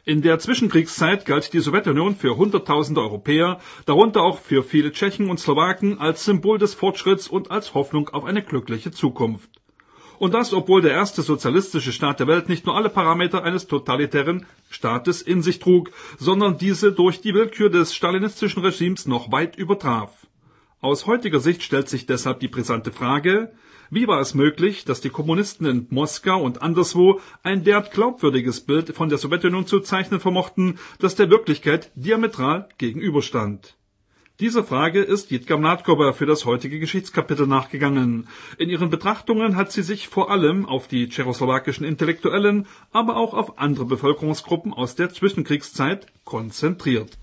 In der Zwischenkriegszeit galt die Sowjetunion für Hunderttausende Europäer, darunter auch für viele Tschechen und Slowaken, als Symbol des Fortschritts und als Hoffnung auf eine glückliche Zukunft. Und das, obwohl der erste sozialistische Staat der Welt nicht nur alle Parameter eines totalitären Staates in sich trug, sondern diese durch die Willkür des stalinistischen Regimes noch weit übertraf. Aus heutiger Sicht stellt sich deshalb die brisante Frage: Wie war es möglich, dass die Kommunisten in Moskau und anderswo ein derart glaubwürdiges Bild von der Sowjetunion zu zeichnen vermochten, das der Wirklichkeit diametral gegenüberstand? Dieser Frage ist Jitka Mládková für das heutige Geschichtskapitel nachgegangen. In ihren Betrachtungen hat sie sich vor allem auf die tschechoslowakischen Intellektuellen, aber auch auf andere Bevölkerungsgruppen aus der Zwischenkriegszeit konzentriert.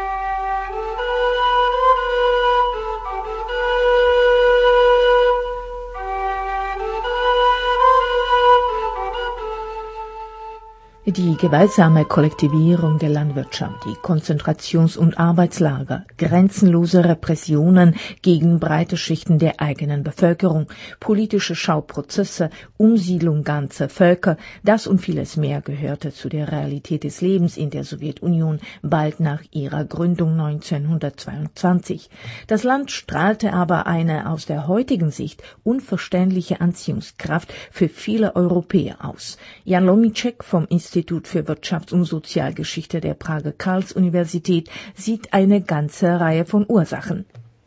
Die gewaltsame Kollektivierung der Landwirtschaft, die Konzentrations- und Arbeitslager, grenzenlose Repressionen gegen breite Schichten der eigenen Bevölkerung, politische Schauprozesse, Umsiedlung ganzer Völker, das und vieles mehr gehörte zu der Realität des Lebens in der Sowjetunion bald nach ihrer Gründung 1922. Das Land strahlte aber eine aus der heutigen Sicht unverständliche Anziehungskraft für viele Europäer aus. Jan Lomíček vom Institut für Wirtschafts- und Sozialgeschichte der Prager Karls-Universität sieht eine ganze Reihe von Ursachen.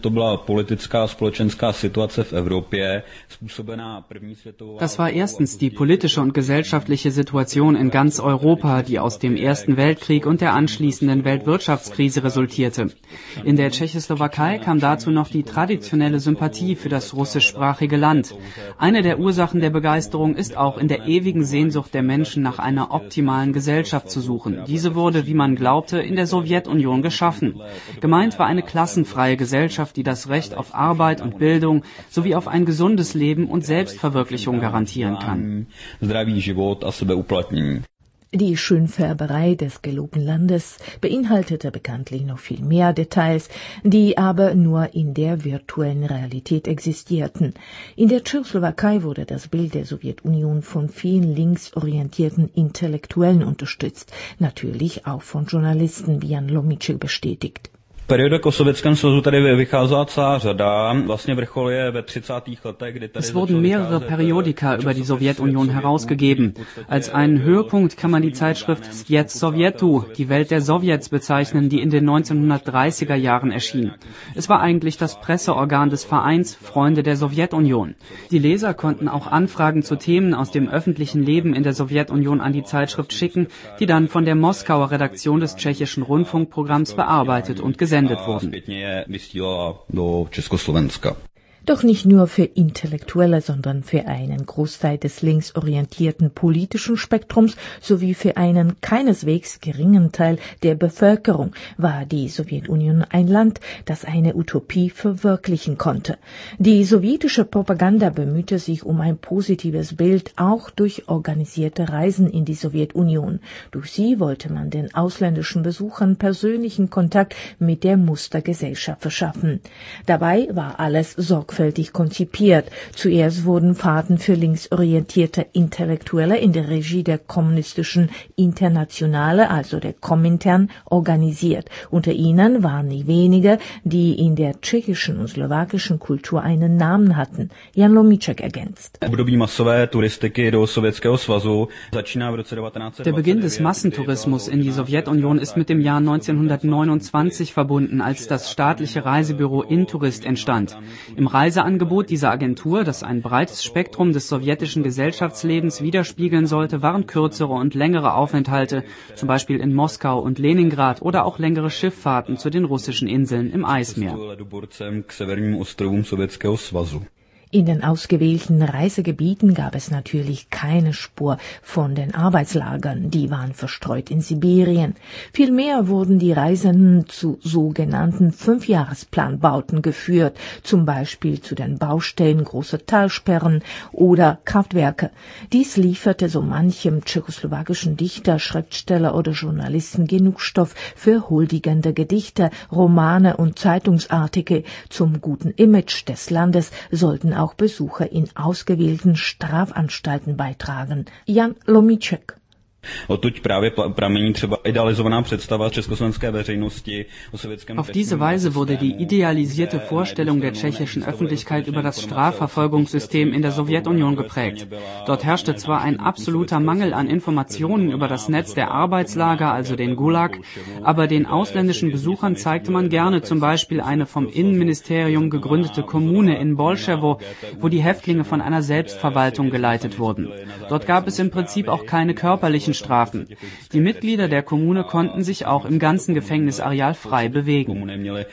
Das war erstens die politische und gesellschaftliche Situation in ganz Europa, die aus dem Ersten Weltkrieg und der anschließenden Weltwirtschaftskrise resultierte. In der Tschechoslowakei kam dazu noch die traditionelle Sympathie für das russischsprachige Land. Eine der Ursachen der Begeisterung ist auch in der ewigen Sehnsucht der Menschen nach einer optimalen Gesellschaft zu suchen. Diese wurde, wie man glaubte, in der Sowjetunion geschaffen. Gemeint war eine klassenfreie Gesellschaft, die das Recht auf Arbeit und Bildung sowie auf ein gesundes Leben und Selbstverwirklichung garantieren kann. Die Schönfärberei des gelobten Landes beinhaltete bekanntlich noch viel mehr Details, die aber nur in der virtuellen Realität existierten. In der Tschechoslowakei wurde das Bild der Sowjetunion von vielen linksorientierten Intellektuellen unterstütes, natürlich auch von Journalisten, wie Jan Lomíček bestätigt. Es wurden mehrere Periodika über die Sowjetunion herausgegeben. Als einen Höhepunkt kann man die Zeitschrift Svět Sovjetu, die Welt der Sowjets, bezeichnen, die in den 1930er Jahren erschien. Es war eigentlich das Presseorgan des Vereins Freunde der Sowjetunion. Die Leser konnten auch Anfragen zu Themen aus dem öffentlichen Leben in der Sowjetunion an die Zeitschrift schicken, die dann von der Moskauer Redaktion des tschechischen Rundfunkprogramms bearbeitet und gesendet wurden. Doch nicht nur für Intellektuelle, sondern für einen Großteil des linksorientierten politischen Spektrums sowie für einen keineswegs geringen Teil der Bevölkerung war die Sowjetunion ein Land, das eine Utopie verwirklichen konnte. Die sowjetische Propaganda bemühte sich um ein positives Bild, auch durch organisierte Reisen in die Sowjetunion. Durch sie wollte man den ausländischen Besuchern persönlichen Kontakt mit der Mustergesellschaft verschaffen. Dabei war alles sorgfältig konzipiert. Zuerst wurden Fahrten für linksorientierte Intellektuelle in der Regie der kommunistischen Internationale, also der Komintern, organisiert. Unter ihnen waren nicht wenige, die in der tschechischen und slowakischen Kultur einen Namen hatten. Jan Lomíček ergänzt. Der Beginn des Massentourismus in die Sowjetunion ist mit dem Jahr 1929 verbunden, als das staatliche Reisebüro Intourist entstand. Im Reiseangebot dieser Agentur, das ein breites Spektrum des sowjetischen Gesellschaftslebens widerspiegeln sollte, waren kürzere und längere Aufenthalte, zum Beispiel in Moskau und Leningrad, oder auch längere Schifffahrten zu den russischen Inseln im Eismeer. In den ausgewählten Reisegebieten gab es natürlich keine Spur von den Arbeitslagern, die waren verstreut in Sibirien. Vielmehr wurden die Reisenden zu sogenannten 5-Jahresplanbauten geführt, zum Beispiel zu den Baustellen großer Talsperren oder Kraftwerke. Dies lieferte so manchem tschechoslowakischen Dichter, Schriftsteller oder Journalisten genug Stoff für huldigende Gedichte, Romane und Zeitungsartikel. Zum guten Image des Landes sollten auch Besucher in ausgewählten Strafanstalten beitragen. Jan Lomíček. Auf diese Weise wurde die idealisierte Vorstellung der tschechischen Öffentlichkeit über das Strafverfolgungssystem in der Sowjetunion geprägt. Dort herrschte zwar ein absoluter Mangel an Informationen über das Netz der Arbeitslager, also den Gulag, aber den ausländischen Besuchern zeigte man gerne zum Beispiel eine vom Innenministerium gegründete Kommune in Bolschewo, wo die Häftlinge von einer Selbstverwaltung geleitet wurden. Dort gab es im Prinzip auch keine körperlichen Strafen. Die Mitglieder der Kommune konnten sich auch im ganzen Gefängnisareal frei bewegen.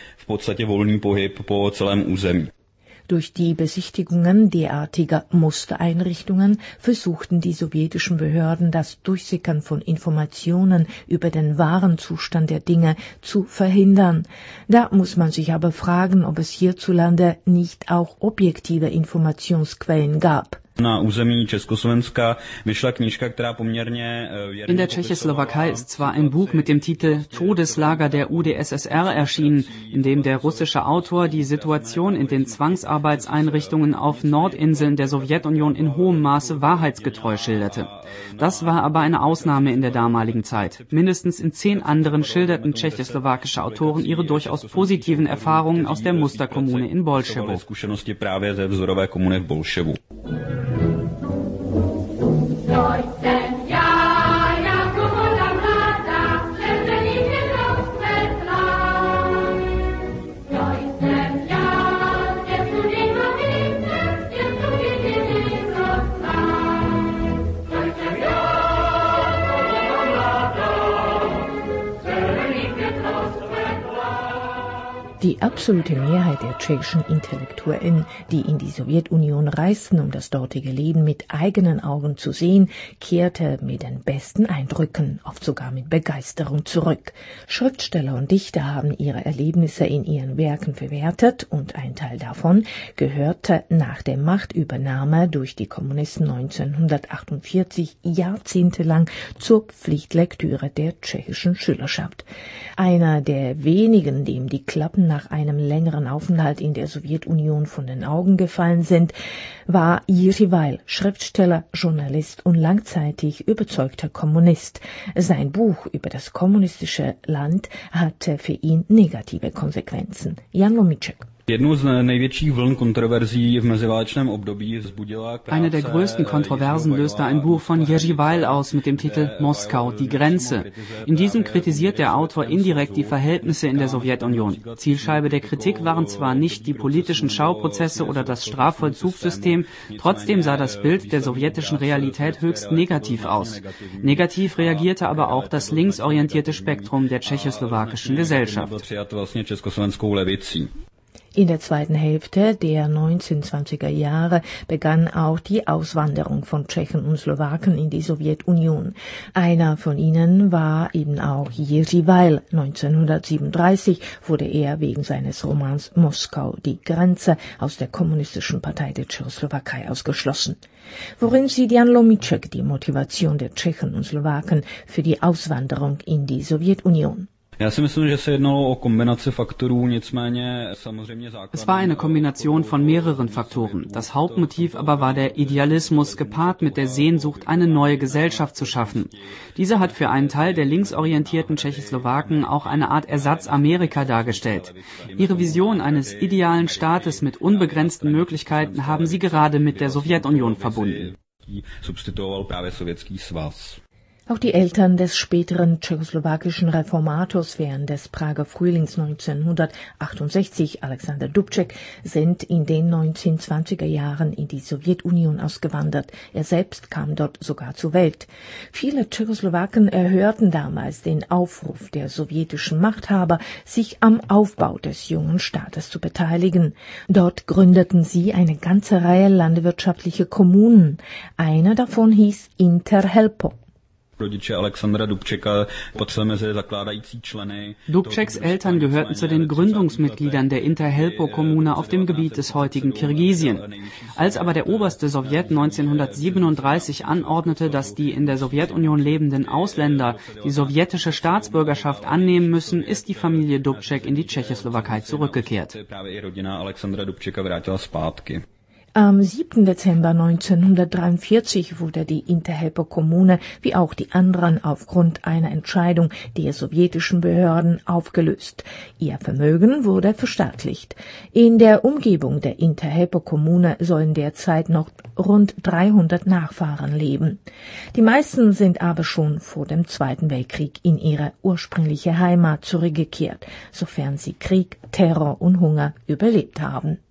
Durch die Besichtigungen derartiger Mustereinrichtungen versuchten die sowjetischen Behörden, das Durchsickern von Informationen über den wahren Zustand der Dinge zu verhindern. Da muss man sich aber fragen, ob es hierzulande nicht auch objektive Informationsquellen gab. In der Tschechoslowakei ist zwar ein Buch mit dem Titel Todeslager der UdSSR erschienen, in dem der russische Autor die Situation in den Zwangsarbeitseinrichtungen auf Nordinseln der Sowjetunion in hohem Maße wahrheitsgetreu schilderte. Das war aber eine Ausnahme in der damaligen Zeit. Mindestens in 10 anderen schilderten tschechoslowakische Autoren ihre durchaus positiven Erfahrungen aus der Musterkommune in Bolschewo. Die absolute Mehrheit der tschechischen Intellektuellen, die in die Sowjetunion reisten, um das dortige Leben mit eigenen Augen zu sehen, kehrte mit den besten Eindrücken, oft sogar mit Begeisterung zurück. Schriftsteller und Dichter haben ihre Erlebnisse in ihren Werken verwertet und ein Teil davon gehörte nach der Machtübernahme durch die Kommunisten 1948 jahrzehntelang zur Pflichtlektüre der tschechischen Schülerschaft. Einer der wenigen, dem die Klappen nach einem längeren Aufenthalt in der Sowjetunion von den Augen gefallen sind, war Jiří Weil, Schriftsteller, Journalist und langzeitig überzeugter Kommunist. Sein Buch über das kommunistische Land hatte für ihn negative Konsequenzen. Jan Lomíček. Eine der größten Kontroversen löste ein Buch von Jiří Weil aus mit dem Titel Moskau, die Grenze. In diesem kritisiert der Autor indirekt die Verhältnisse in der Sowjetunion. Zielscheibe der Kritik waren zwar nicht die politischen Schauprozesse oder das Strafvollzugssystem, trotzdem sah das Bild der sowjetischen Realität höchst negativ aus. Negativ reagierte aber auch das linksorientierte Spektrum der tschechoslowakischen Gesellschaft. In der zweiten Hälfte der 1920er Jahre begann auch die Auswanderung von Tschechen und Slowaken in die Sowjetunion. Einer von ihnen war eben auch Jiří Weil. 1937 wurde er wegen seines Romans Moskau, die Grenze, aus der Kommunistischen Partei der Tschechoslowakei ausgeschlossen. Worin sieht Jan Lomíček die Motivation der Tschechen und Slowaken für die Auswanderung in die Sowjetunion? Es war eine Kombination von mehreren Faktoren. Das Hauptmotiv aber war der Idealismus, gepaart mit der Sehnsucht, eine neue Gesellschaft zu schaffen. Diese hat für einen Teil der linksorientierten Tschechoslowaken auch eine Art Ersatz Amerika dargestellt. Ihre Vision eines idealen Staates mit unbegrenzten Möglichkeiten haben sie gerade mit der Sowjetunion verbunden. Auch die Eltern des späteren tschechoslowakischen Reformators während des Prager Frühlings 1968, Alexander Dubček, sind in den 1920er Jahren in die Sowjetunion ausgewandert. Er selbst kam dort sogar zur Welt. Viele Tschechoslowaken erhörten damals den Aufruf der sowjetischen Machthaber, sich am Aufbau des jungen Staates zu beteiligen. Dort gründeten sie eine ganze Reihe landwirtschaftlicher Kommunen. Eine davon hieß Interhelpo. Dubčeks Eltern gehörten zu den Gründungsmitgliedern der Interhelpo-Kommune auf dem Gebiet des heutigen Kirgisien. Als aber der oberste Sowjet 1937 anordnete, dass die in der Sowjetunion lebenden Ausländer die sowjetische Staatsbürgerschaft annehmen müssen, ist die Familie Dubček in die Tschechoslowakei zurückgekehrt. Am 7. Dezember 1943 wurde die Interhelper Kommune wie auch die anderen aufgrund einer Entscheidung der sowjetischen Behörden aufgelöst. Ihr Vermögen wurde verstaatlicht. In der Umgebung der Interhelper Kommune sollen derzeit noch rund 300 Nachfahren leben. Die meisten sind aber schon vor dem Zweiten Weltkrieg in ihre ursprüngliche Heimat zurückgekehrt, sofern sie Krieg, Terror und Hunger überlebt haben.